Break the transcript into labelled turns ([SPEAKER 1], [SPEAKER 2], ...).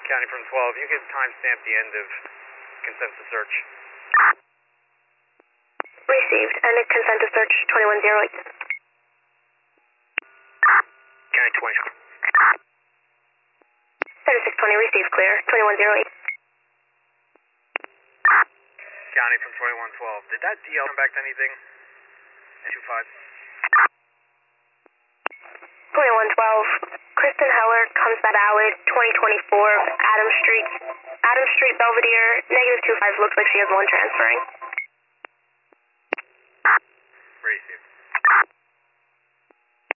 [SPEAKER 1] County from 12, you can timestamp the end of consensus search.
[SPEAKER 2] Received. End of consensus search 2108.
[SPEAKER 1] County 20.
[SPEAKER 2] 3620 received clear 2108.
[SPEAKER 1] County from 2112, did that DL come back to anything? 25.
[SPEAKER 2] 2112. Kristen Heller comes back valid 2024 Adams Street Belvedere -25 looks like she has one transferring.